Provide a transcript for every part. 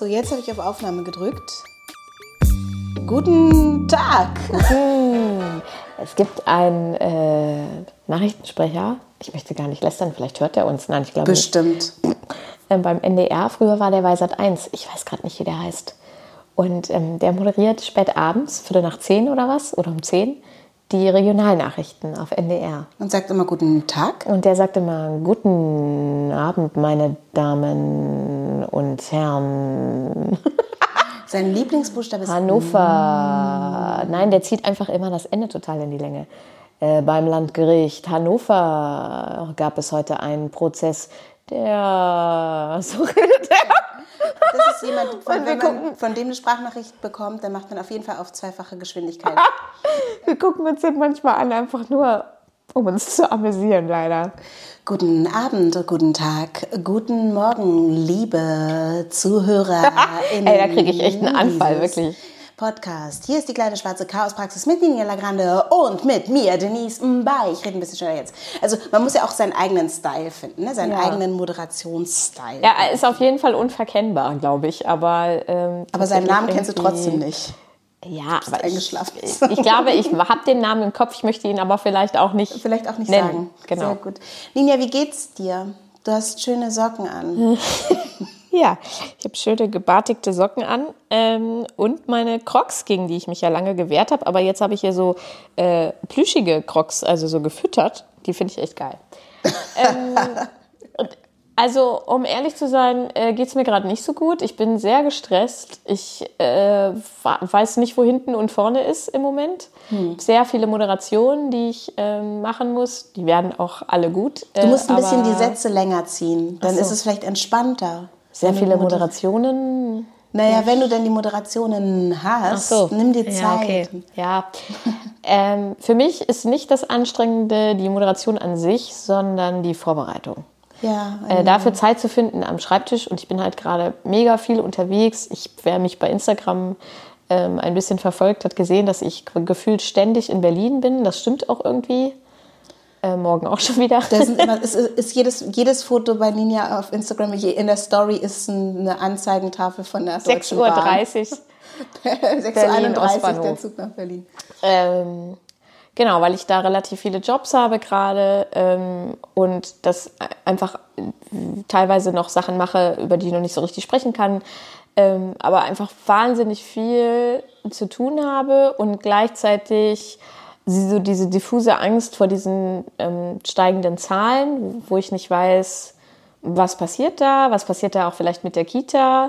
So, jetzt habe ich auf Aufnahme gedrückt. Guten Tag. Es gibt einen Nachrichtensprecher. Ich möchte gar nicht lästern, vielleicht hört er uns. Nein, ich glaube Bestimmt. nicht. Beim NDR, früher war der bei Sat.1. Ich weiß gerade nicht, wie der heißt. Und der moderiert spät abends, 9:45 oder was, oder um 10, die Regionalnachrichten auf NDR. Und sagt immer guten Tag. Und der sagt immer, guten Abend, meine Damen und Herren. Sein Lieblingsbuchstabe ist Hannover. Nein, der zieht einfach immer das Ende total in die Länge. Beim Landgericht Hannover gab es heute einen Prozess, der... So redet er. Das ist jemand, wenn man von dem eine Sprachnachricht bekommt, dann macht man auf jeden Fall auf zweifache Geschwindigkeit. Wir gucken uns den manchmal an, einfach nur, um uns zu amüsieren, leider. Guten Abend, guten Tag, guten Morgen, liebe Zuhörer. Ey, da kriege ich echt einen Anfall, wirklich. Podcast. Hier ist die kleine schwarze Chaospraxis mit Ninja Lagrande und mit mir, Denise Mbay. Ich rede ein bisschen schneller jetzt. Also man muss ja auch seinen eigenen Style finden, ne? Seinen eigenen Moderationsstyle. Ja, er ist auf jeden Fall unverkennbar, glaube ich. Aber seinen Namen kennst du trotzdem nicht. Ja, aber eingeschlafen. Ich glaube, ich habe den Namen im Kopf, ich möchte ihn aber vielleicht auch nicht nennen. Sagen. Genau. Sehr gut. Ninja, wie geht's dir? Du hast schöne Socken an. Ja, ich habe schöne gebartigte Socken an und meine Crocs, gegen die ich mich ja lange gewehrt habe. Aber jetzt habe ich hier so plüschige Crocs, also so gefüttert. Die finde ich echt geil. Also, um ehrlich zu sein, geht es mir gerade nicht so gut. Ich bin sehr gestresst. Ich weiß nicht, wo hinten und vorne ist im Moment. Sehr viele Moderationen, die ich machen muss. Die werden auch alle gut. Du musst ein bisschen die Sätze länger ziehen. Dann ist es vielleicht entspannter. Sehr viele Moderationen. Naja, wenn du denn die Moderationen hast, nimm dir Zeit. Ja, okay. Ja. Für mich ist nicht das Anstrengende die Moderation an sich, sondern die Vorbereitung. Ja, dafür Zeit zu finden am Schreibtisch. Und ich bin halt gerade mega viel unterwegs. Wer mich bei Instagram ein bisschen verfolgt, hat gesehen, dass ich gefühlt ständig in Berlin bin. Das stimmt auch irgendwie. Morgen auch schon wieder. Ist jedes Foto bei Ninja auf Instagram, in der Story ist eine Anzeigentafel von der Deutschen Bahn. 6:30 Uhr. 6:31 Uhr der Zug nach Berlin. Genau, weil ich da relativ viele Jobs habe gerade und das einfach teilweise noch Sachen mache, über die ich noch nicht so richtig sprechen kann, aber einfach wahnsinnig viel zu tun habe und gleichzeitig so diese diffuse Angst vor diesen steigenden Zahlen, wo ich nicht weiß, was passiert da auch vielleicht mit der Kita.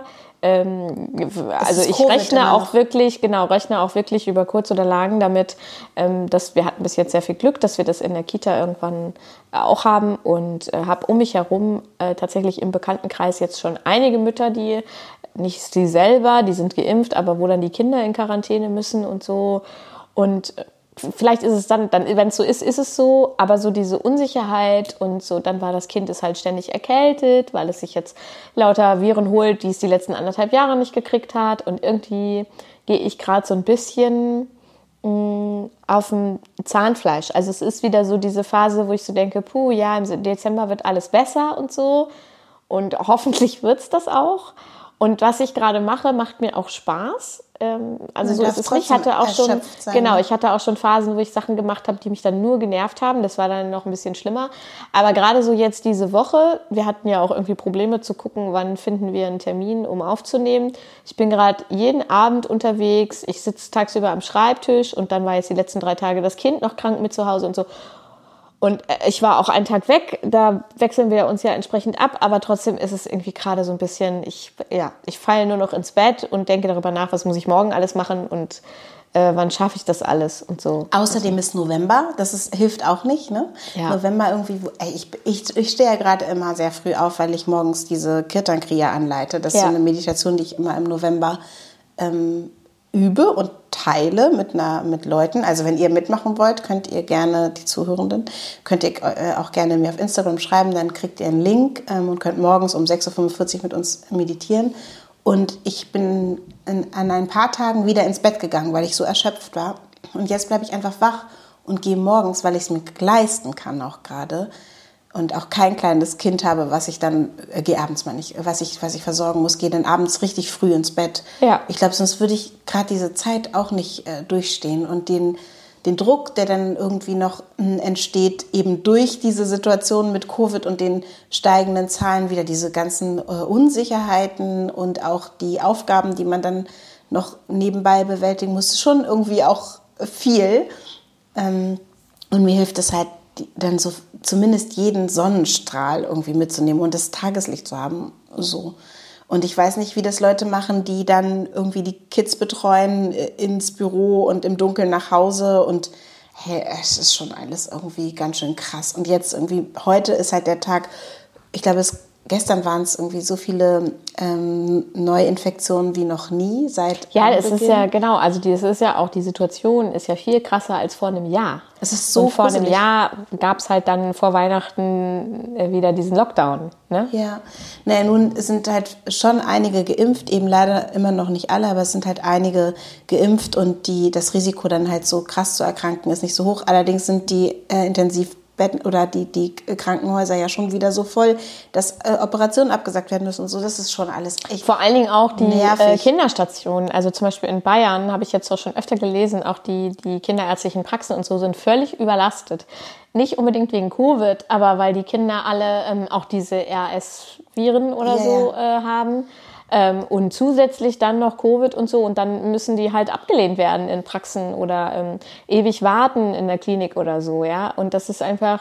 Also ich rechne auch wirklich über kurz oder lang damit, dass wir hatten bis jetzt sehr viel Glück, dass wir das in der Kita irgendwann auch haben und habe um mich herum tatsächlich im Bekanntenkreis jetzt schon einige Mütter, die nicht sie selber, die sind geimpft, aber wo dann die Kinder in Quarantäne müssen und so und vielleicht ist es dann wenn es so ist, ist es so, aber so diese Unsicherheit und so, dann war das Kind ist halt ständig erkältet, weil es sich jetzt lauter Viren holt, die es die letzten 1,5 Jahre nicht gekriegt hat und irgendwie gehe ich gerade so ein bisschen auf dem Zahnfleisch. Also es ist wieder so diese Phase, wo ich so denke, im Dezember wird alles besser und so und hoffentlich wird's das auch. Und was ich gerade mache, macht mir auch Spaß. Also so ist es nicht. Ich hatte auch schon Phasen, wo ich Sachen gemacht habe, die mich dann nur genervt haben. Das war dann noch ein bisschen schlimmer. Aber gerade so jetzt diese Woche, wir hatten ja auch irgendwie Probleme zu gucken, wann finden wir einen Termin, um aufzunehmen. Ich bin gerade jeden Abend unterwegs. Ich sitze tagsüber am Schreibtisch und dann war jetzt die letzten 3 Tage das Kind noch krank mit zu Hause und so. Und ich war auch einen Tag weg, da wechseln wir uns ja entsprechend ab, aber trotzdem ist es irgendwie gerade so ein bisschen, ich falle nur noch ins Bett und denke darüber nach, was muss ich morgen alles machen und wann schaffe ich das alles und so. Außerdem ist November, hilft auch nicht, ne? Ja. November irgendwie, ich stehe ja gerade immer sehr früh auf, weil ich morgens diese Kirtan Kriya anleite. Das ist so eine Meditation, die ich immer im November übe und teile mit Leuten. Also wenn ihr mitmachen wollt, könnt ihr gerne, die Zuhörenden, könnt ihr auch gerne mir auf Instagram schreiben, dann kriegt ihr einen Link und könnt morgens um 6:45 Uhr mit uns meditieren. Und ich bin an ein paar Tagen wieder ins Bett gegangen, weil ich so erschöpft war. Und jetzt bleibe ich einfach wach und gehe morgens, weil ich es mir leisten kann auch gerade, und auch kein kleines Kind habe, was ich dann, gehe abends mal nicht, was ich versorgen muss, gehe dann abends richtig früh ins Bett. Ja. Ich glaube, sonst würde ich gerade diese Zeit auch nicht durchstehen und den Druck, der dann irgendwie noch entsteht, eben durch diese Situation mit Covid und den steigenden Zahlen, wieder diese ganzen Unsicherheiten und auch die Aufgaben, die man dann noch nebenbei bewältigen muss, schon irgendwie auch viel. Und mir hilft es halt, dann so zumindest jeden Sonnenstrahl irgendwie mitzunehmen und das Tageslicht zu haben. So. Und ich weiß nicht, wie das Leute machen, die dann irgendwie die Kids betreuen ins Büro und im Dunkeln nach Hause. Und hey, es ist schon alles irgendwie ganz schön krass. Und jetzt irgendwie, heute ist halt der Tag, ich glaube, gestern waren es irgendwie so viele Neuinfektionen wie noch nie seit Ja, es ist ja, genau, also das ist ja auch, die Situation ist ja viel krasser als vor einem Jahr. Es ist so und vor gruselig. einem Jahr gab es halt dann vor Weihnachten wieder diesen Lockdown. Ne? Ja, naja, nun sind halt schon einige geimpft, eben leider immer noch nicht alle, aber es sind halt einige geimpft und das Risiko dann halt so krass zu erkranken ist nicht so hoch. Allerdings sind die Intensivbetten oder die Krankenhäuser ja schon wieder so voll, dass Operationen abgesagt werden müssen und so. Das ist schon alles echt vor allen Dingen auch die nervig. Kinderstationen. Also zum Beispiel in Bayern habe ich jetzt auch schon öfter gelesen, auch die kinderärztlichen Praxen und so sind völlig überlastet. Nicht unbedingt wegen Covid, aber weil die Kinder alle auch diese RS-Viren oder so haben. Und zusätzlich dann noch Covid und so und dann müssen die halt abgelehnt werden in Praxen oder ewig warten in der Klinik oder so, ja. Und das ist einfach,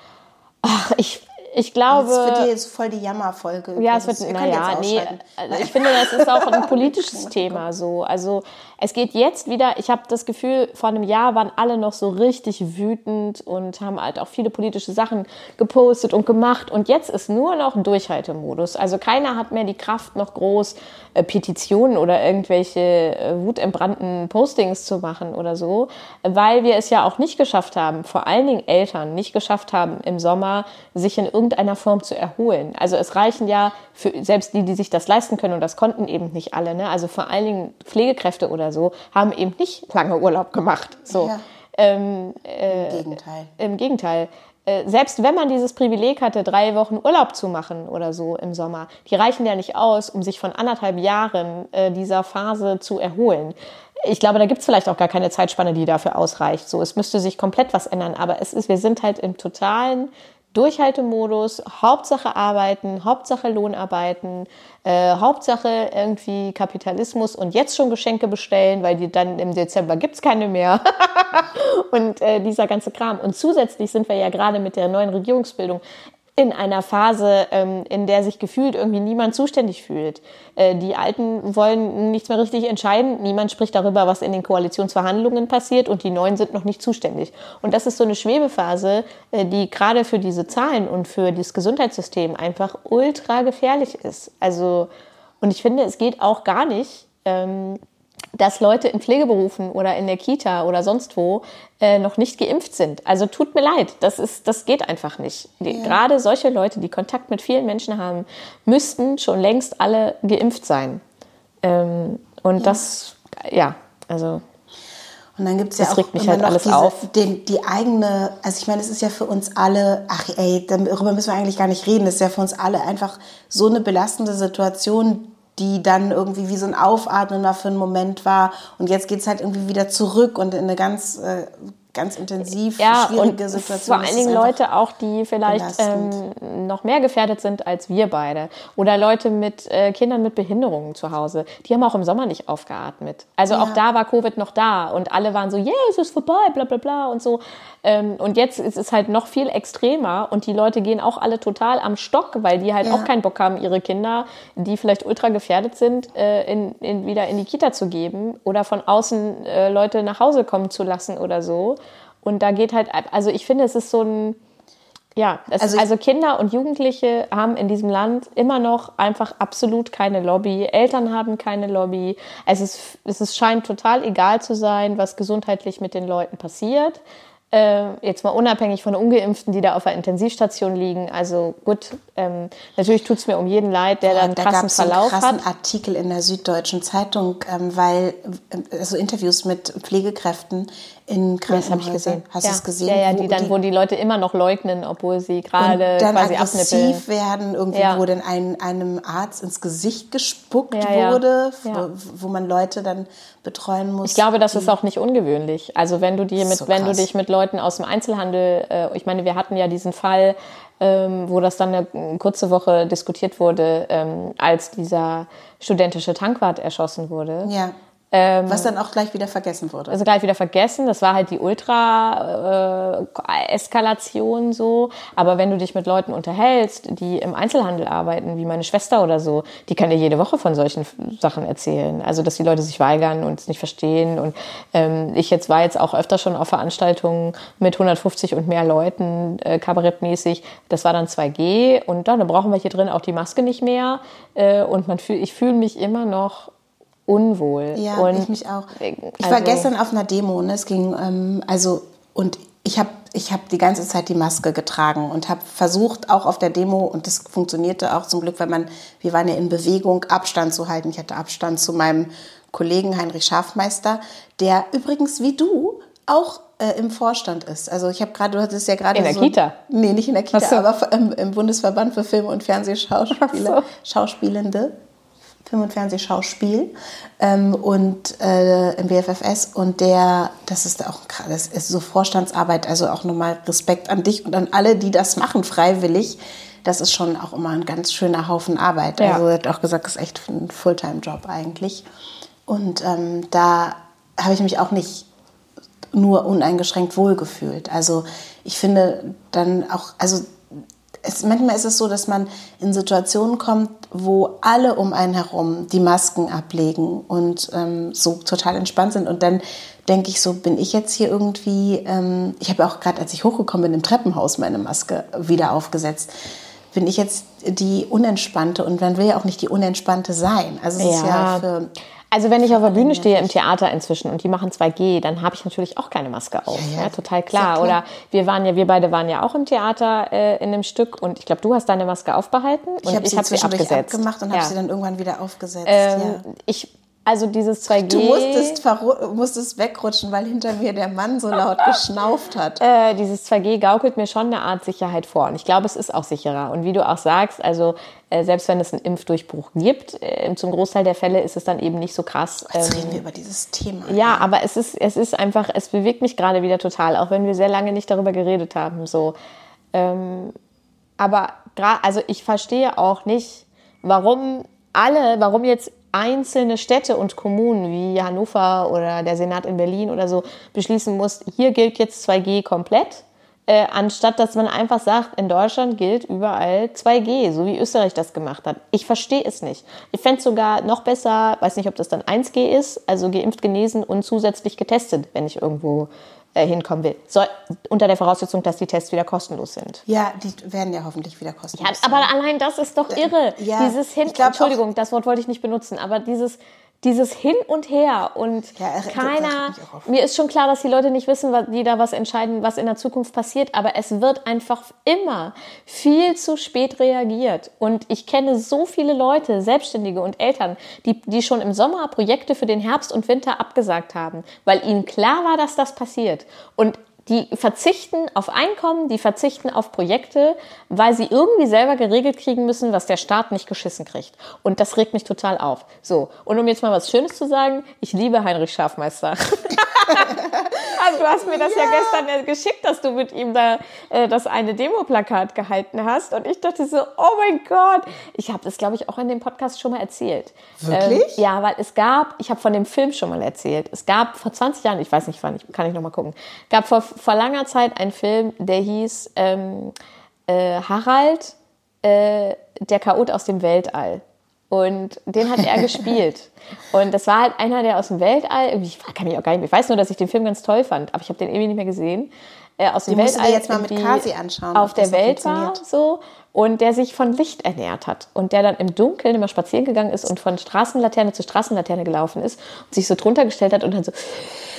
ich glaube... Das wird jetzt voll die Jammerfolge. Ja, es wird, also ich finde, das ist auch ein politisches Thema so. Also es geht jetzt wieder, ich habe das Gefühl, vor einem Jahr waren alle noch so richtig wütend und haben halt auch viele politische Sachen gepostet und gemacht und jetzt ist nur noch Durchhaltemodus. Also keiner hat mehr die Kraft, noch groß Petitionen oder irgendwelche wutentbrannten Postings zu machen oder so, weil wir es ja auch nicht geschafft haben, vor allen Dingen Eltern nicht geschafft haben, im Sommer sich in irgendeiner Form zu erholen. Also es reichen ja für selbst die sich das leisten können und das konnten eben nicht alle, ne? Also vor allen Dingen Pflegekräfte oder so haben eben nicht lange Urlaub gemacht. So. Ja. Im Gegenteil. Im Gegenteil. Selbst wenn man dieses Privileg hatte, 3 Wochen Urlaub zu machen oder so im Sommer, die reichen ja nicht aus, um sich von 1,5 Jahren dieser Phase zu erholen. Ich glaube, da gibt es vielleicht auch gar keine Zeitspanne, die dafür ausreicht. So, es müsste sich komplett was ändern, aber wir sind halt im totalen Durchhaltemodus, Hauptsache arbeiten, Hauptsache Lohnarbeiten, Hauptsache irgendwie Kapitalismus und jetzt schon Geschenke bestellen, weil dann im Dezember gibt's keine mehr und dieser ganze Kram. Und zusätzlich sind wir ja gerade mit der neuen Regierungsbildung in einer Phase, in der sich gefühlt irgendwie niemand zuständig fühlt. Die Alten wollen nichts mehr richtig entscheiden. Niemand spricht darüber, was in den Koalitionsverhandlungen passiert und die Neuen sind noch nicht zuständig. Und das ist so eine Schwebephase, die gerade für diese Zahlen und für das Gesundheitssystem einfach ultra gefährlich ist. Also, und ich finde, es geht auch gar nicht, dass Leute in Pflegeberufen oder in der Kita oder sonst wo noch nicht geimpft sind. Also tut mir leid, das geht einfach nicht. Gerade solche Leute, die Kontakt mit vielen Menschen haben, müssten schon längst alle geimpft sein. Das, also... Und dann gibt es ja auch regt mich immer halt noch alles auf. Die eigene, also ich meine, es ist ja für uns alle, darüber müssen wir eigentlich gar nicht reden, es ist ja für uns alle einfach so eine belastende Situation, die dann irgendwie wie so ein Aufatmen mal für einen Moment war. Und jetzt geht es halt irgendwie wieder zurück und in eine ganz intensiv schwierige Situation. Vor allen Dingen Leute auch, die vielleicht noch mehr gefährdet sind als wir beide. Oder Leute mit Kindern mit Behinderungen zu Hause. Die haben auch im Sommer nicht aufgeatmet. Also auch da war Covid noch da und alle waren so, es ist vorbei, bla bla bla und so. Und jetzt ist es halt noch viel extremer und die Leute gehen auch alle total am Stock, weil die halt auch keinen Bock haben, ihre Kinder, die vielleicht ultra gefährdet sind, wieder in die Kita zu geben oder von außen Leute nach Hause kommen zu lassen oder so. Und da geht halt, also ich finde, es ist so ein, also Kinder und Jugendliche haben in diesem Land immer noch einfach absolut keine Lobby. Eltern haben keine Lobby. Es scheint total egal zu sein, was gesundheitlich mit den Leuten passiert. Jetzt mal unabhängig von Ungeimpften, die da auf der Intensivstation liegen. Also gut, natürlich tut es mir um jeden leid, der da einen krassen Verlauf hat. Da gab es einen krassen Artikel in der Süddeutschen Zeitung, weil also Interviews mit Pflegekräften in Krankenhäusern. Das habe ich gesehen. Hast du es gesehen? Ja, wo die Leute immer noch leugnen, obwohl sie gerade quasi aggressiv werden, irgendwie, wo dann einem Arzt ins Gesicht gespuckt wurde, wo man Leute dann betreuen muss. Ich glaube, das ist auch nicht ungewöhnlich. Also wenn du dich mit Leuten aus dem Einzelhandel, ich meine, wir hatten ja diesen Fall, wo das dann eine kurze Woche diskutiert wurde, als dieser studentische Tankwart erschossen wurde. Ja. Was dann auch gleich wieder vergessen wurde. Also gleich wieder vergessen. Das war halt die Ultra-Eskalation so. Aber wenn du dich mit Leuten unterhältst, die im Einzelhandel arbeiten, wie meine Schwester oder so, die kann dir jede Woche von solchen Sachen erzählen. Also, dass die Leute sich weigern und es nicht verstehen. Und ich war jetzt auch öfter schon auf Veranstaltungen mit 150 und mehr Leuten, kabarettmäßig. Das war dann 2G. Und dann brauchen wir hier drin auch die Maske nicht mehr. Und ich fühle mich immer noch unwohl. Ja, und ich mich auch. Ich war gestern auf einer Demo, ne? Es ging, und ich habe die ganze Zeit die Maske getragen und habe versucht, auch auf der Demo, und das funktionierte auch zum Glück, weil wir waren ja in Bewegung, Abstand zu halten. Ich hatte Abstand zu meinem Kollegen Heinrich Schafmeister, der übrigens wie du auch im Vorstand ist. Also du hattest ja gerade in der Kita? Nee, nicht in der Kita, aber im Bundesverband für Film- und Schauspielende. Film- und Fernsehschauspiel und im BFFS, und das ist so Vorstandsarbeit, also auch nochmal Respekt an dich und an alle, die das machen freiwillig. Das ist schon auch immer ein ganz schöner Haufen Arbeit. Ja. Also er hat auch gesagt, das ist echt ein Fulltime-Job eigentlich. Und da habe ich mich auch nicht nur uneingeschränkt wohlgefühlt. Also ich finde dann auch, manchmal ist es so, dass man in Situationen kommt, wo alle um einen herum die Masken ablegen und so total entspannt sind. Und dann denke ich so, bin ich jetzt hier irgendwie, ich habe auch gerade, als ich hochgekommen bin, im Treppenhaus meine Maske wieder aufgesetzt. Bin ich jetzt die Unentspannte? Und man will ja auch nicht die Unentspannte sein. Also es ist also wenn ich auf der Bühne stehe im Theater inzwischen und die machen 2G, dann habe ich natürlich auch keine Maske auf. Ja, total klar. Oder wir beide waren ja auch im Theater in einem Stück, und ich glaube, du hast deine Maske aufbehalten und ich habe sie abgesetzt. Abgemacht und habe sie dann irgendwann wieder aufgesetzt. Also dieses 2G... Du musstest wegrutschen, weil hinter mir der Mann so laut geschnauft hat. Dieses 2G gaukelt mir schon eine Art Sicherheit vor. Und ich glaube, es ist auch sicherer. Und wie du auch sagst, also selbst wenn es einen Impfdurchbruch gibt, zum Großteil der Fälle ist es dann eben nicht so krass. Jetzt reden wir über dieses Thema. Ja, aber es ist einfach, es bewegt mich gerade wieder total, auch wenn wir sehr lange nicht darüber geredet haben. So. Aber also ich verstehe auch nicht, warum jetzt einzelne Städte und Kommunen wie Hannover oder der Senat in Berlin oder so beschließen muss, hier gilt jetzt 2G komplett, anstatt dass man einfach sagt, in Deutschland gilt überall 2G, so wie Österreich das gemacht hat. Ich verstehe es nicht. Ich fände es sogar noch besser, weiß nicht, ob das dann 1G ist, also geimpft, genesen und zusätzlich getestet, wenn ich irgendwo hinkommen will. Unter der Voraussetzung, dass die Tests wieder kostenlos sind. Ja, die werden ja hoffentlich wieder kostenlos sein. Aber allein das ist doch irre. Ja, Entschuldigung, das Wort wollte ich nicht benutzen, aber dieses Hin und Her und mir ist schon klar, dass die Leute nicht wissen, die da was entscheiden, was in der Zukunft passiert, aber es wird einfach immer viel zu spät reagiert. Und ich kenne so viele Leute, Selbstständige und Eltern, die schon im Sommer Projekte für den Herbst und Winter abgesagt haben, weil ihnen klar war, dass das passiert. Und die verzichten auf Einkommen, die verzichten auf Projekte, weil sie irgendwie selber geregelt kriegen müssen, was der Staat nicht geschissen kriegt. Und das regt mich total auf. So, und um jetzt mal was Schönes zu sagen, ich liebe Heinrich Schafmeister. Also du hast mir das ja gestern geschickt, dass du mit ihm da das eine Demo-Plakat gehalten hast. Und ich dachte so, oh mein Gott. Ich habe das, glaube ich, auch in dem Podcast schon mal erzählt. Wirklich? Ja, weil ich habe von dem Film schon mal erzählt. Es gab vor 20 Jahren, ich weiß nicht wann, kann ich noch mal gucken, gab vor langer Zeit einen Film, der hieß Harald, der Chaot aus dem Weltall. Und den hat er gespielt. Und das war halt einer, der aus dem Weltall, ich weiß nur, dass ich den Film ganz toll fand, aber ich habe den irgendwie nicht mehr gesehen. Aus dem Weltall, musst du dir jetzt mal mit Kasi anschauen. Auf der Welt war so, und der sich von Licht ernährt hat. Und der dann im Dunkeln immer spazieren gegangen ist und von Straßenlaterne zu Straßenlaterne gelaufen ist und sich so drunter gestellt hat und dann so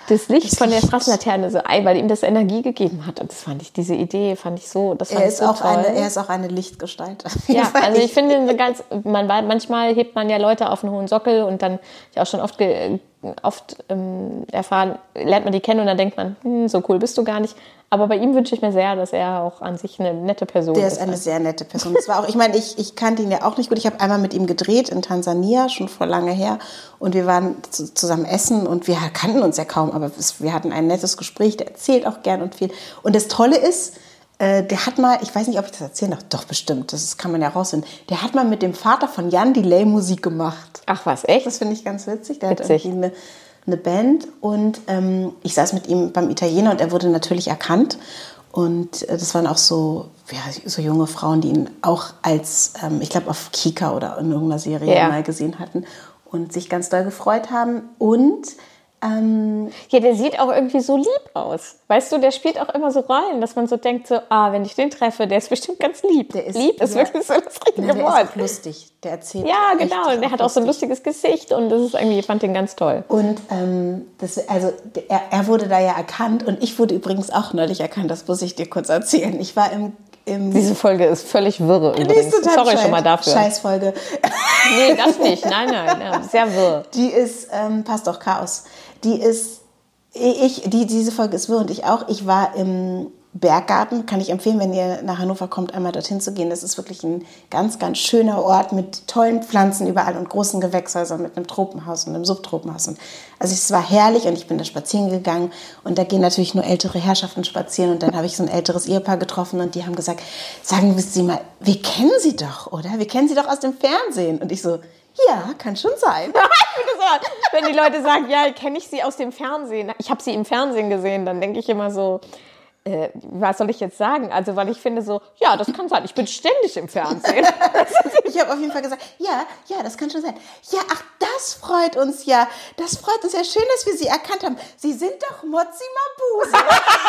das Licht von der Straßenlaterne so ein, weil ihm das Energie gegeben hat. Und diese Idee fand ich so, das fand ich so toll. Er ist auch eine Lichtgestalt. Ja, also ich finde, manchmal hebt man ja Leute auf einen hohen Sockel und dann, ich auch schon oft erfahren, lernt man die kennen und dann denkt man, so cool bist du gar nicht. Aber bei ihm wünsche ich mir sehr, dass er auch an sich eine nette Person ist. Der ist eine sehr nette Person. Das war auch, ich meine, ich kannte ihn ja auch nicht gut. Ich habe einmal mit ihm gedreht in Tansania, schon vor lange her. Und wir waren zusammen essen und wir kannten uns ja kaum, aber wir hatten ein nettes Gespräch. Der erzählt auch gern und viel. Und das Tolle ist, der hat mal, ich weiß nicht, ob ich das erzählen darf, doch bestimmt, das kann man ja rausfinden. Der hat mal mit dem Vater von Jan Delay Musik gemacht. Ach was, echt? Das finde ich ganz witzig. Der hat irgendwie eine Band und ich saß mit ihm beim Italiener und er wurde natürlich erkannt. Und das waren auch so junge Frauen, die ihn auch als, ich glaube, auf Kika oder in irgendeiner Serie mal gesehen hatten und sich ganz doll gefreut haben. Und ja, der sieht auch irgendwie so lieb aus. Weißt du, der spielt auch immer so Rollen, dass man so denkt, so, wenn ich den treffe, der ist bestimmt ganz lieb. Lieb ist wirklich so das richtige Wort. Der ist auch lustig, der erzählt. Ja, genau, und der hat auch so ein lustiges Gesicht und das ist irgendwie, ich fand den ganz toll. Und er wurde da ja erkannt und ich wurde übrigens auch neulich erkannt, das muss ich dir kurz erzählen. Ich war Diese Folge ist völlig wirre übrigens. Sorry schon mal dafür. Scheißfolge. Nee, das nicht. Nein, sehr wirr. Die ist, passt doch, Chaos. Diese Folge ist wirr und ich auch. Ich war im Berggarten, kann ich empfehlen, wenn ihr nach Hannover kommt, einmal dorthin zu gehen. Das ist wirklich ein ganz, ganz schöner Ort mit tollen Pflanzen überall und großen Gewächshäusern mit einem Tropenhaus und einem Subtropenhaus. Also es war herrlich und ich bin da spazieren gegangen und da gehen natürlich nur ältere Herrschaften spazieren und dann habe ich so ein älteres Ehepaar getroffen und die haben gesagt, sagen Sie mal, wir kennen Sie doch, oder? Wir kennen Sie doch aus dem Fernsehen. Und ich so, ja, kann schon sein. Wenn die Leute sagen, ja, kenne ich Sie aus dem Fernsehen. Ich habe Sie im Fernsehen gesehen, dann denke ich immer so, was soll ich jetzt sagen? Also, weil ich finde so, ja, das kann sein. Ich bin ständig im Fernsehen. Ich habe auf jeden Fall gesagt, ja, das kann schon sein. Ja, ach, das freut uns ja. Das freut uns ja. Schön, dass wir Sie erkannt haben. Sie sind doch Mozzi Mabuse.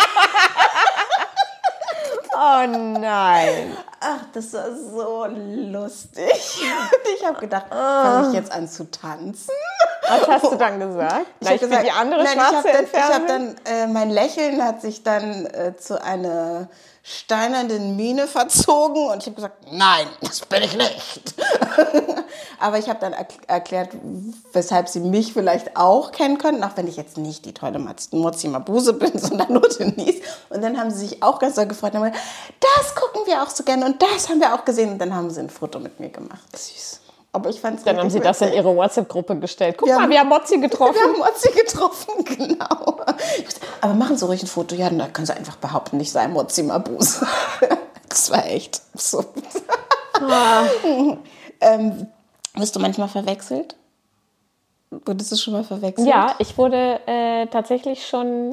Oh nein. Ach, das war so lustig. Ich habe gedacht, fange ich jetzt an zu tanzen? Was hast du dann gesagt? Ich bin die andere Schwarze im Fernsehen. Mein Lächeln hat sich dann zu einer steinernen Miene verzogen und ich habe gesagt, nein, das bin ich nicht. Aber ich habe dann erklärt, weshalb sie mich vielleicht auch kennen könnten, auch wenn ich jetzt nicht die tolle Mozzi Mabuse bin, sondern nur Denise. Und dann haben sie sich auch ganz doll gefreut und haben gesagt, das gucken wir auch so gerne und das haben wir auch gesehen. Und dann haben sie ein Foto mit mir gemacht. Süß. Aber ich fand's dann haben sie das in ihre WhatsApp-Gruppe gestellt. Guck mal, wir haben Mozzi getroffen. Wir haben Mozzi getroffen, genau. Aber machen Sie ruhig ein Foto. Ja, dann können Sie einfach behaupten, nicht sei Mozzi Mabuse. Das war echt so. Wirst du manchmal verwechselt? Wurdest du schon mal verwechselt? Ja, ich wurde tatsächlich schon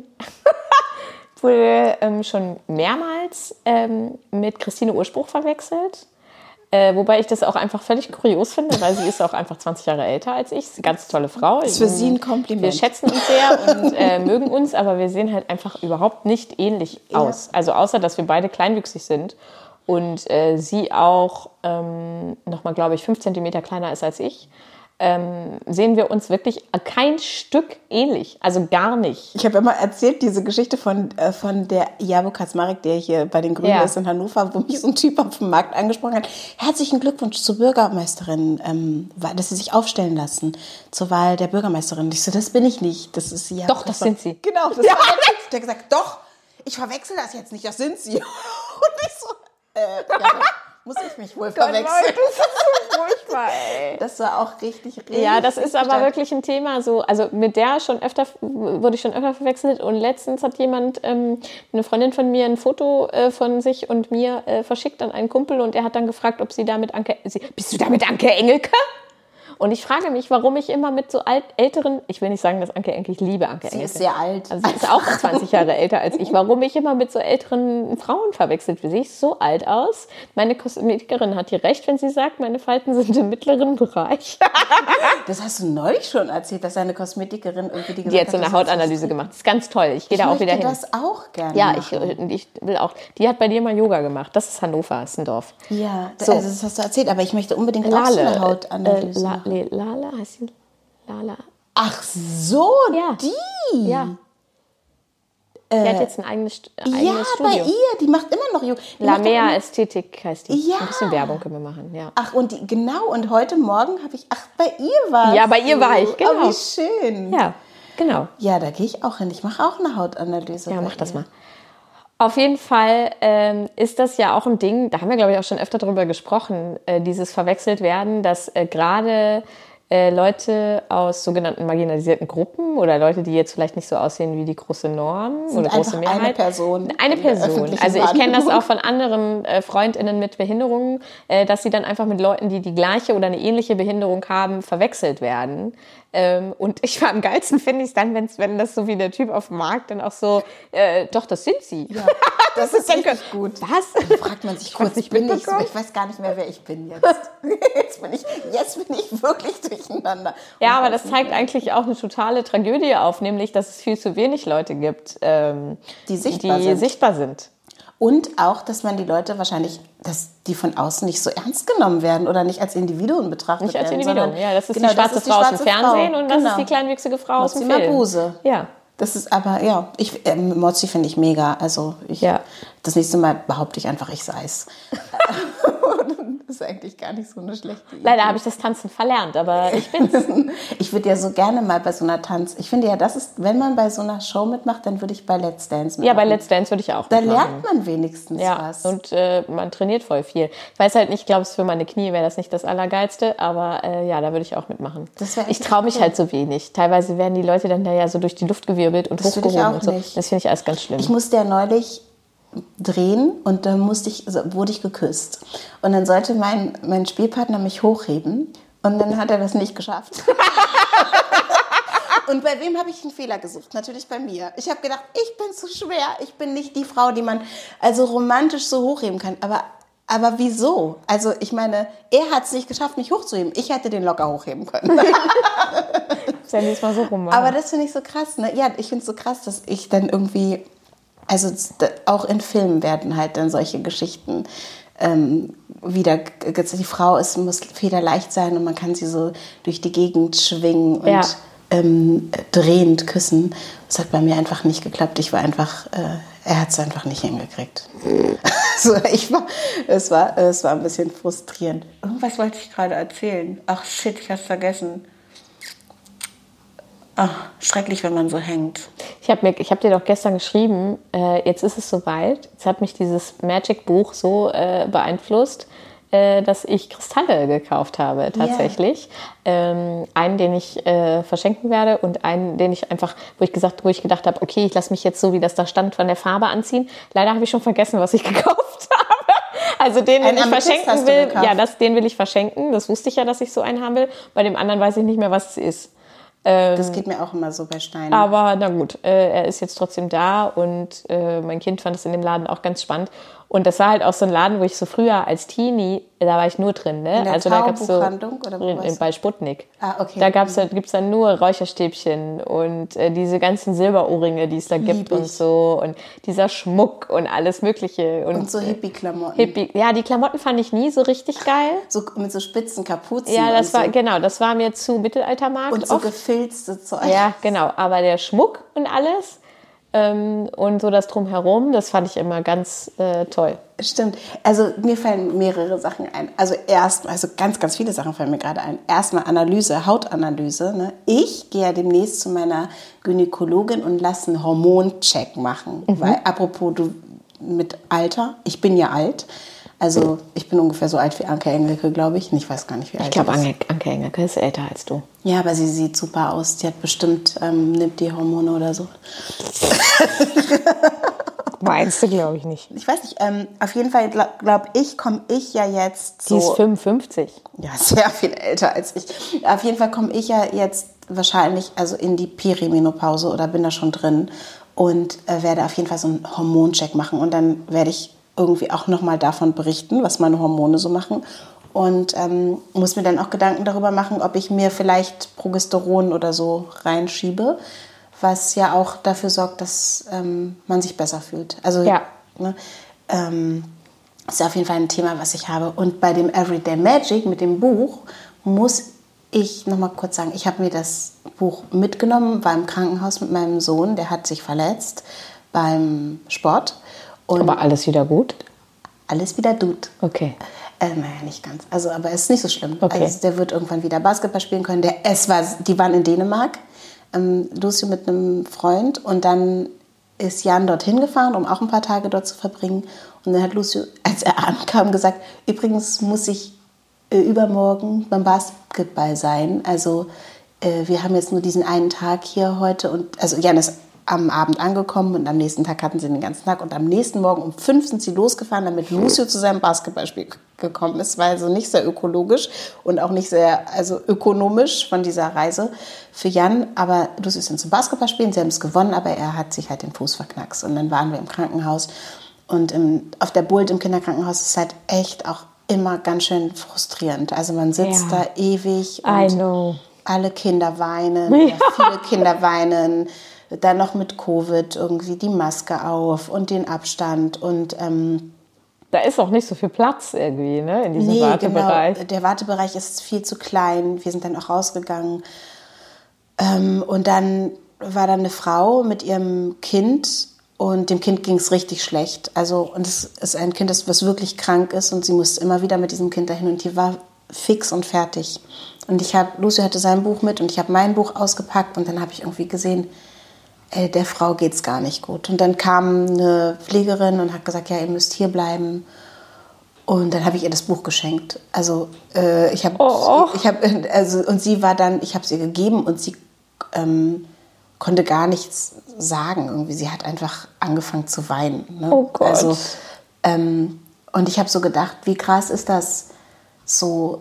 mehrmals mit Christine Urspruch verwechselt. Wobei ich das auch einfach völlig kurios finde, weil sie ist auch einfach 20 Jahre älter als ich. Eine ganz tolle Frau. Das ist für sie ein Kompliment. Wir schätzen uns sehr und mögen uns, aber wir sehen halt einfach überhaupt nicht ähnlich aus. Also außer, dass wir beide kleinwüchsig sind und sie auch nochmal, glaube ich, 5 Zentimeter kleiner ist als ich. Sehen wir uns wirklich kein Stück ähnlich. Also gar nicht. Ich habe immer erzählt, diese Geschichte von der Jabo Kaczmarek, der hier bei den Grünen ist in Hannover, wo mich so ein Typ auf dem Markt angesprochen hat. Herzlichen Glückwunsch zur Bürgermeisterin, dass Sie sich aufstellen lassen zur Wahl der Bürgermeisterin. Ich so, das bin ich nicht. Das ist Jabo Doch, das sind Sie. Genau, das war der Typ, der gesagt, doch, ich verwechsel das jetzt nicht, das sind Sie. Und ich so, muss ich mich wohl verwechseln. Leute, das ist so furchtbar, ey. Das war auch richtig. Ja, das ist aber wirklich ein Thema. So, also mit der wurde ich schon öfter verwechselt. Und letztens hat jemand, eine Freundin von mir, ein Foto von sich und mir verschickt an einen Kumpel. Und er hat dann gefragt, ob sie da mit bist du da mit Anke Engelke? Und ich frage mich, warum ich immer mit so älteren, ich will nicht sagen, dass Anke Engelke, ich liebe Anke Engelke. Sie ist sehr alt. Also sie ist auch 20 Jahre älter als ich. Warum ich immer mit so älteren Frauen verwechselt wird. Sehe ich so alt aus? Meine Kosmetikerin hat hier recht, wenn sie sagt, meine Falten sind im mittleren Bereich. Das hast du neulich schon erzählt, dass deine Kosmetikerin irgendwie gesagt hat. Die hat so eine Hautanalyse gemacht. Das ist ganz toll. Ich gehe da auch wieder hin. Ich möchte das auch gerne machen. Ich will auch. Die hat bei dir mal Yoga gemacht. Das ist Hannover, ist ein Dorf. Ja, also das hast du erzählt, aber ich möchte unbedingt auch so eine Hautanalyse machen. Lala, heißt sie? Lala. Ach so, ja. die? Ja. Die hat jetzt ein eigenes Studio. Bei ihr, die macht immer noch Yoga. Lamea Ästhetik heißt die. Ja. Ein bisschen Werbung können wir machen, ja. Ach, und und heute Morgen habe ich, bei ihr war Ja, bei ihr war ich, genau. Oh, wie schön. Ja, genau. Ja, da gehe ich auch hin. Ich mache auch eine Hautanalyse. Ja, mach das mal. Auf jeden Fall ist das ja auch ein Ding, da haben wir, glaube ich, auch schon öfter drüber gesprochen, dieses verwechselt werden, dass gerade Leute aus sogenannten marginalisierten Gruppen oder Leute, die jetzt vielleicht nicht so aussehen wie die große Norm oder große Mehrheit. Eine Person. Also ich kenne das auch von anderen FreundInnen mit Behinderungen, dass sie dann einfach mit Leuten, die die gleiche oder eine ähnliche Behinderung haben, verwechselt werden. Und am geilsten finde ich es dann, wenn das so wie der Typ auf dem Markt dann auch so, doch, das sind sie. Ja, das ist richtig gut. Was? Dann fragt man sich kurz, ich weiß gar nicht mehr, wer ich bin jetzt. Jetzt bin ich wirklich durcheinander. Ja, aber das zeigt eigentlich auch eine totale Tragödie auf, nämlich, dass es viel zu wenig Leute gibt, die sichtbar sind. Und auch, dass man die Leute wahrscheinlich, dass die von außen nicht so ernst genommen werden oder nicht als Individuen betrachtet werden. Nicht als Individuum, ja. Das ist die schwarze Frau aus dem Fernsehen und das ist die kleinwüchsige Frau aus dem Film. Mabuse. Ja. Das ist aber, ja, Mozi finde ich mega. Also das nächste Mal behaupte ich einfach, ich sei es. Das ist eigentlich gar nicht so eine schlechte Idee. Leider habe ich das Tanzen verlernt, aber ich bin's. Ich würde ja so gerne mal bei so einer ich finde ja, das ist, wenn man bei so einer Show mitmacht, dann würde ich bei Let's Dance mitmachen. Ja, bei Let's Dance würde ich auch mitmachen. Da lernt man wenigstens was. Und man trainiert voll viel. Ich weiß halt nicht, ich glaube, für meine Knie wäre das nicht das Allergeilste, aber da würde ich auch mitmachen. Ich traue mich halt so wenig. Teilweise werden die Leute dann da ja so durch die Luft gewirbelt und hochgehoben und so. Nicht. Das finde ich alles ganz schlimm. Ich musste ja neulich drehen und dann wurde ich geküsst. Und dann sollte mein Spielpartner mich hochheben und dann hat er das nicht geschafft. Und bei wem habe ich einen Fehler gesucht? Natürlich bei mir. Ich habe gedacht, ich bin zu schwer. Ich bin nicht die Frau, die man also romantisch so hochheben kann. Aber wieso? Also ich meine, er hat es nicht geschafft, mich hochzuheben. Ich hätte den locker hochheben können. Ist ja diesmal so romantisch. Aber das finde ich so krass. Ne? Ja, ich finde es so krass, dass ich dann irgendwie... Also auch in Filmen werden halt dann solche Geschichten wieder, die Frau muss federleicht sein und man kann sie so durch die Gegend schwingen und drehend küssen. Das hat bei mir einfach nicht geklappt. Ich war einfach, er hat es einfach nicht hingekriegt. Also es war ein bisschen frustrierend. Irgendwas wollte ich gerade erzählen. Ach shit, ich hab's vergessen. Ach, schrecklich, wenn man so hängt. Ich hab dir doch gestern geschrieben, jetzt ist es soweit. Jetzt hat mich dieses Magic-Buch so beeinflusst, dass ich Kristalle gekauft habe, tatsächlich. Yeah. Einen, den ich verschenken werde und einen, den ich einfach, wo ich gedacht habe, okay, ich lasse mich jetzt so, wie das da stand, von der Farbe anziehen. Leider habe ich schon vergessen, was ich gekauft habe. Also den ich verschenken will, den will ich verschenken. Das wusste ich ja, dass ich so einen haben will. Bei dem anderen weiß ich nicht mehr, was es ist. Das geht mir auch immer so bei Steinen. Aber na gut, er ist jetzt trotzdem da und mein Kind fand es in dem Laden auch ganz spannend. Und das war halt auch so ein Laden, wo ich so früher als Teenie, da war ich nur drin. Ne? In der Taubuchhandlung oder was? Bei Sputnik. Ah, okay. Da gibt's dann nur Räucherstäbchen und diese ganzen Silberohrringe, die es da gibt und so. Und dieser Schmuck und alles Mögliche. Und so Hippie-Klamotten. Ja, die Klamotten fand ich nie so richtig geil. So mit so spitzen Kapuzen. Ja, das war mir zu Mittelaltermarkt. Und so gefilzte Zeug. Ja, genau. Aber der Schmuck und alles und so das Drumherum, das fand ich immer ganz toll. Stimmt. Also mir fallen mehrere Sachen ein. Also ganz, ganz viele Sachen fallen mir gerade ein. Erstmal Hautanalyse. Ne? Ich gehe ja demnächst zu meiner Gynäkologin und lasse einen Hormoncheck machen. Weil, apropos, du mit Alter, ich bin ja alt. Also ich bin ungefähr so alt wie Anke Engelke, glaube ich. Ich weiß gar nicht, wie alt sie ist. Ich glaube, Anke Engelke ist älter als du. Ja, aber sie sieht super aus. Die hat bestimmt, nimmt die Hormone oder so. Meinst du, glaube ich nicht. Ich weiß nicht. Auf jeden Fall, komme ich ja jetzt so... Die ist 55. Ja, sehr viel älter als ich. Auf jeden Fall komme ich ja jetzt wahrscheinlich in die Perimenopause oder bin da schon drin und werde auf jeden Fall so einen Hormoncheck machen. Und dann werde ich irgendwie auch nochmal davon berichten, was meine Hormone so machen. Und muss mir dann auch Gedanken darüber machen, ob ich mir vielleicht Progesteron oder so reinschiebe, was ja auch dafür sorgt, dass man sich besser fühlt. Also ist auf jeden Fall ein Thema, was ich habe. Und bei dem Everyday Magic, mit dem Buch, muss ich nochmal kurz sagen, ich habe mir das Buch mitgenommen, war im Krankenhaus mit meinem Sohn, der hat sich verletzt beim Sport. Und aber alles wieder gut? Alles wieder gut. Okay. Naja, nicht ganz. Also, aber es ist nicht so schlimm. Okay. Also, der wird irgendwann wieder Basketball spielen können. Die waren in Dänemark, Lucio mit einem Freund. Und dann ist Jan dorthin gefahren, um auch ein paar Tage dort zu verbringen. Und dann hat Lucio, als er ankam, gesagt, übrigens muss ich übermorgen beim Basketball sein. Also wir haben jetzt nur diesen einen Tag hier heute. Und also Jan ist am Abend angekommen und am nächsten Tag hatten sie den ganzen Tag. Und am nächsten Morgen um 5 sind sie losgefahren, damit Lucio zu seinem Basketballspiel gekommen ist. War also nicht sehr ökologisch und auch nicht sehr ökonomisch von dieser Reise für Jan. Aber Lucio ist dann zum Basketballspielen, sie haben es gewonnen, aber er hat sich halt den Fuß verknackst. Und dann waren wir im Krankenhaus. Und auf der Bult im Kinderkrankenhaus ist halt echt auch immer ganz schön frustrierend. Also man sitzt da ewig und alle Kinder weinen, viele Kinder weinen. Dann noch mit Covid irgendwie die Maske auf und den Abstand und da ist auch nicht so viel Platz irgendwie, ne, in diesem Wartebereich. Genau. Der Wartebereich ist viel zu klein. Wir sind dann auch rausgegangen. Und dann war da eine Frau mit ihrem Kind und dem Kind ging es richtig schlecht. Also, und es ist ein Kind, das wirklich krank ist und sie musste immer wieder mit diesem Kind dahin und die war fix und fertig. Und Lucio hatte sein Buch mit und ich habe mein Buch ausgepackt und dann habe ich irgendwie gesehen, der Frau geht's gar nicht gut. Und dann kam eine Pflegerin und hat gesagt, ja, ihr müsst hier bleiben. Und dann habe ich ihr das Buch geschenkt. Also und sie war dann, ich habe es ihr gegeben und sie konnte gar nichts sagen. Irgendwie, sie hat einfach angefangen zu weinen. Ne? Oh Gott. Also, und ich habe so gedacht, wie krass ist das so.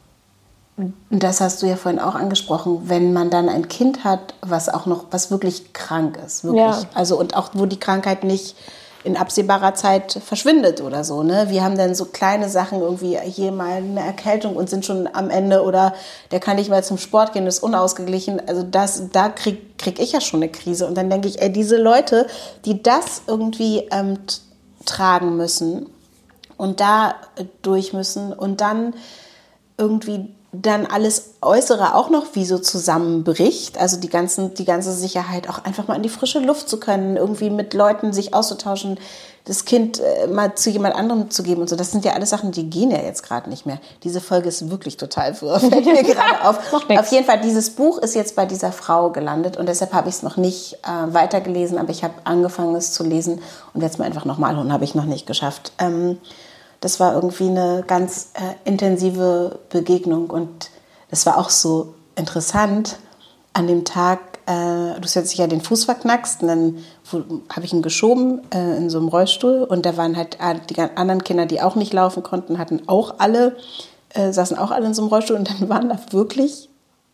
Das hast du ja vorhin auch angesprochen, wenn man dann ein Kind hat, was wirklich krank ist, wirklich. Ja. Also und auch wo die Krankheit nicht in absehbarer Zeit verschwindet oder so. Ne? Wir haben dann so kleine Sachen irgendwie hier mal eine Erkältung und sind schon am Ende oder der kann nicht mehr zum Sport gehen, ist unausgeglichen. Also da krieg ich ja schon eine Krise und dann denke ich, diese Leute, die das irgendwie tragen müssen und da durch müssen und dann irgendwie dann alles Äußere auch noch wie so zusammenbricht, also die ganze Sicherheit auch einfach mal in die frische Luft zu können, irgendwie mit Leuten sich auszutauschen, das Kind mal zu jemand anderem zu geben und so, das sind ja alles Sachen, die gehen ja jetzt gerade nicht mehr. Diese Folge ist wirklich total wirr, fällt mir gerade auf. Auf jeden Fall, dieses Buch ist jetzt bei dieser Frau gelandet und deshalb habe ich es noch nicht weitergelesen, aber ich habe angefangen es zu lesen und werde es mir einfach nochmal holen, habe ich noch nicht geschafft. Das war irgendwie eine ganz intensive Begegnung und das war auch so interessant. An dem Tag, du hast jetzt ja den Fuß verknackst und dann habe ich ihn geschoben in so einem Rollstuhl und da waren halt die anderen Kinder, die auch nicht laufen konnten, saßen auch alle in so einem Rollstuhl und dann waren da wirklich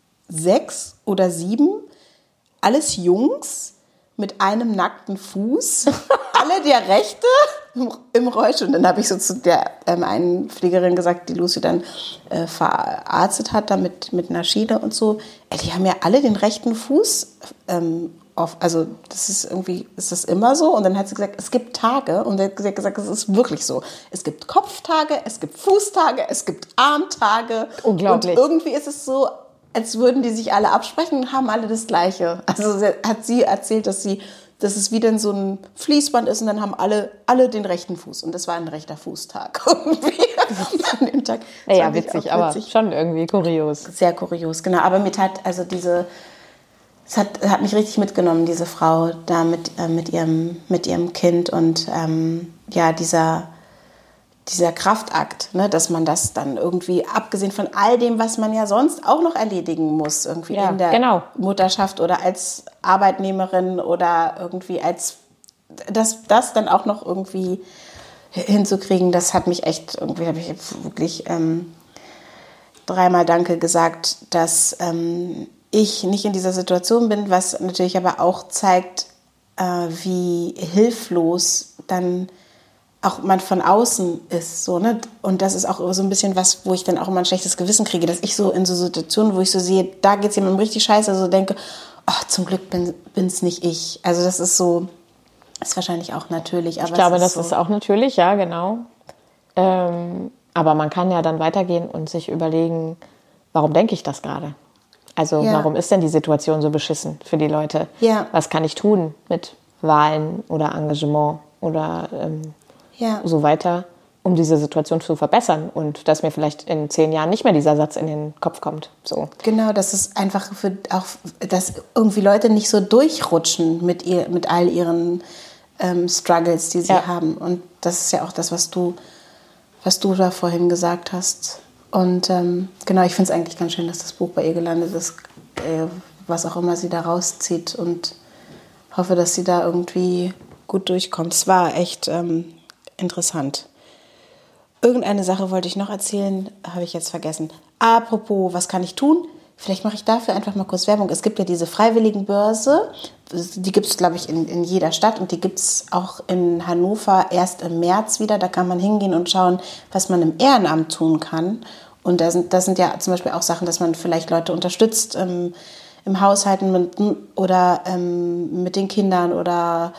6 oder 7, alles Jungs mit einem nackten Fuß, alle der Rechte im Rollstuhl. Und dann habe ich so zu der einen Pflegerin gesagt, die Lucy dann verarztet hat, da mit einer Schiene und so. Die haben ja alle den rechten Fuß auf. Also das ist irgendwie, ist das immer so? Und dann hat sie gesagt, es gibt Tage. Und sie hat gesagt, es ist wirklich so. Es gibt Kopftage, es gibt Fußtage, es gibt Armtage. Unglaublich. Und irgendwie ist es so, als würden die sich alle absprechen und haben alle das Gleiche. Also hat sie erzählt, dass es wie denn so ein Fließband ist und dann haben alle den rechten Fuß. Und das war ein rechter Fußtag irgendwie an dem Tag. Naja, witzig, aber schon irgendwie kurios. Sehr kurios, genau. Aber es hat mich richtig mitgenommen, diese Frau da mit ihrem Kind und dieser Kraftakt, ne, dass man das dann irgendwie, abgesehen von all dem, was man ja sonst auch noch erledigen muss, irgendwie in der Mutterschaft oder als Arbeitnehmerin oder irgendwie das dann auch noch irgendwie hinzukriegen, das hat mich echt, irgendwie habe ich wirklich 3-mal Danke gesagt, dass ich nicht in dieser Situation bin, was natürlich aber auch zeigt, wie hilflos dann auch man von außen ist, so, ne? Und das ist auch so ein bisschen was, wo ich dann auch immer ein schlechtes Gewissen kriege, dass ich so in so Situationen, wo ich so sehe, da geht es jemandem richtig scheiße, so denke, oh, zum Glück bin's nicht ich. Also das ist so, ist wahrscheinlich auch natürlich. Aber ich glaube, das ist auch natürlich, ja, genau. Aber man kann ja dann weitergehen und sich überlegen, warum denke ich das gerade? Also warum ist denn die Situation so beschissen für die Leute? Ja. Was kann ich tun mit Wahlen oder Engagement oder so weiter, um diese Situation zu verbessern und dass mir vielleicht in 10 Jahren nicht mehr dieser Satz in den Kopf kommt. So. Genau, dass es einfach dass irgendwie Leute nicht so durchrutschen mit all ihren Struggles, die sie haben. Und das ist ja auch das, was du da vorhin gesagt hast. Und genau, ich finde es eigentlich ganz schön, dass das Buch bei ihr gelandet ist, was auch immer sie da rauszieht, und hoffe, dass sie da irgendwie gut durchkommt. Es war echt interessant. Irgendeine Sache wollte ich noch erzählen, habe ich jetzt vergessen. Apropos, was kann ich tun? Vielleicht mache ich dafür einfach mal kurz Werbung. Es gibt ja diese Freiwilligenbörse, die gibt es, glaube ich, in jeder Stadt, und die gibt es auch in Hannover erst im März wieder. Da kann man hingehen und schauen, was man im Ehrenamt tun kann. Und das sind ja zum Beispiel auch Sachen, dass man vielleicht Leute unterstützt im Haushalten oder mit den Kindern oder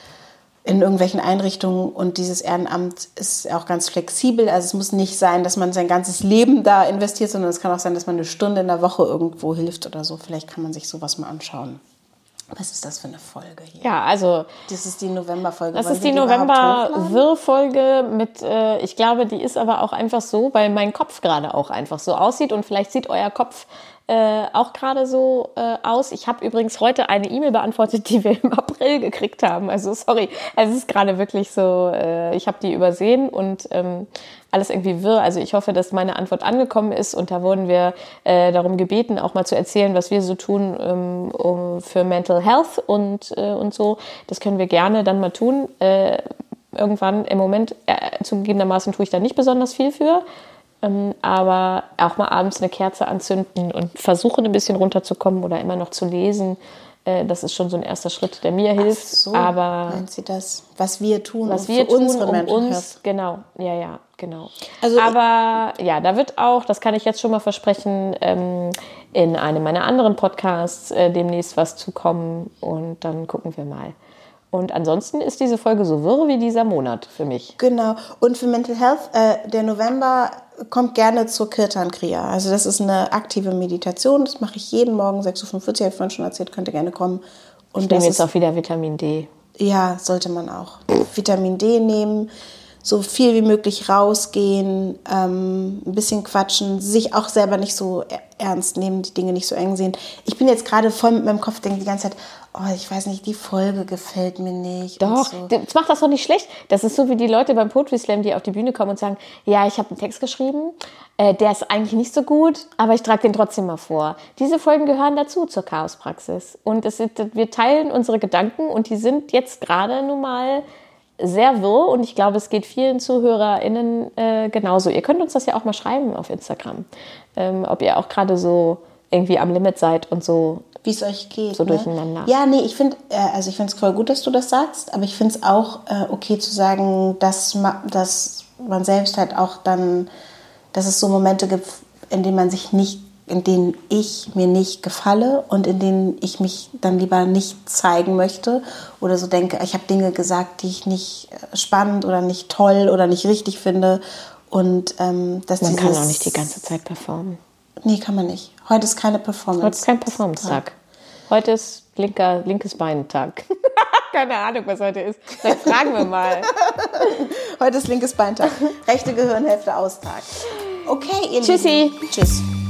in irgendwelchen Einrichtungen, und dieses Ehrenamt ist auch ganz flexibel. Also es muss nicht sein, dass man sein ganzes Leben da investiert, sondern es kann auch sein, dass man eine Stunde in der Woche irgendwo hilft oder so. Vielleicht kann man sich sowas mal anschauen. Was ist das für eine Folge hier? Ja, also das ist die Novemberfolge. Das ist die November-Wirr-Folge mit, ich glaube, die ist aber auch einfach so, weil mein Kopf gerade auch einfach so aussieht, und vielleicht sieht euer Kopf auch gerade so aus. Ich habe übrigens heute eine E-Mail beantwortet, die wir im April gekriegt haben. Also sorry, es ist gerade wirklich so, ich habe die übersehen und alles irgendwie wirr. Also ich hoffe, dass meine Antwort angekommen ist, und da wurden wir darum gebeten, auch mal zu erzählen, was wir so tun für Mental Health und so. Das können wir gerne dann mal tun. Irgendwann im Moment zugegebenermaßen tue ich da nicht besonders viel für. Aber auch mal abends eine Kerze anzünden und versuchen, ein bisschen runterzukommen oder immer noch zu lesen. Das ist schon so ein erster Schritt, der mir hilft. Ach so, aber meint sie das? Was wir tun, unsere Mental Health. Genau, ja, genau. Also aber ja, da wird auch, das kann ich jetzt schon mal versprechen, in einem meiner anderen Podcasts demnächst was zukommen, und dann gucken wir mal. Und ansonsten ist diese Folge so wirr wie dieser Monat für mich. Genau. Und für Mental Health, der November kommt gerne zur Kirtan Kriya. Also das ist eine aktive Meditation. Das mache ich jeden Morgen 6:45 Uhr, habe ich vorhin schon erzählt, könnt ihr gerne kommen. Und ich nehme jetzt auch wieder Vitamin D. Ja, sollte man auch. Vitamin D nehmen, so viel wie möglich rausgehen, ein bisschen quatschen, sich auch selber nicht so ernst nehmen, die Dinge nicht so eng sehen. Ich bin jetzt gerade voll mit meinem Kopf, denke die ganze Zeit, oh, ich weiß nicht, die Folge gefällt mir nicht. Doch, so. Das macht das doch nicht schlecht. Das ist so wie die Leute beim Poetry Slam, die auf die Bühne kommen und sagen, ja, ich habe einen Text geschrieben, der ist eigentlich nicht so gut, aber ich trage den trotzdem mal vor. Diese Folgen gehören dazu zur Chaospraxis. Und wir teilen unsere Gedanken, und die sind jetzt gerade nun mal sehr wirr, und ich glaube, es geht vielen ZuhörerInnen genauso. Ihr könnt uns das ja auch mal schreiben auf Instagram, ob ihr auch gerade so irgendwie am Limit seid und so. Wie es euch geht. So durcheinander. Ja, nee, ich finde es voll gut, dass du das sagst, aber ich finde es auch okay zu sagen, dass man selbst halt auch dann, dass es so Momente gibt, in denen ich mir nicht gefalle und in denen ich mich dann lieber nicht zeigen möchte oder so denke, ich habe Dinge gesagt, die ich nicht spannend oder nicht toll oder nicht richtig finde. Und dass man kann auch nicht die ganze Zeit performen. Nee, kann man nicht. Heute ist keine Performance. Heute ist kein Performance-Tag. Heute ist linkes Beintag. Keine Ahnung, was heute ist. Vielleicht fragen wir mal. Heute ist linkes Beintag. Rechte Gehirnhälfte Austag. Okay, ihr Tschüssi. Lieben. Tschüss.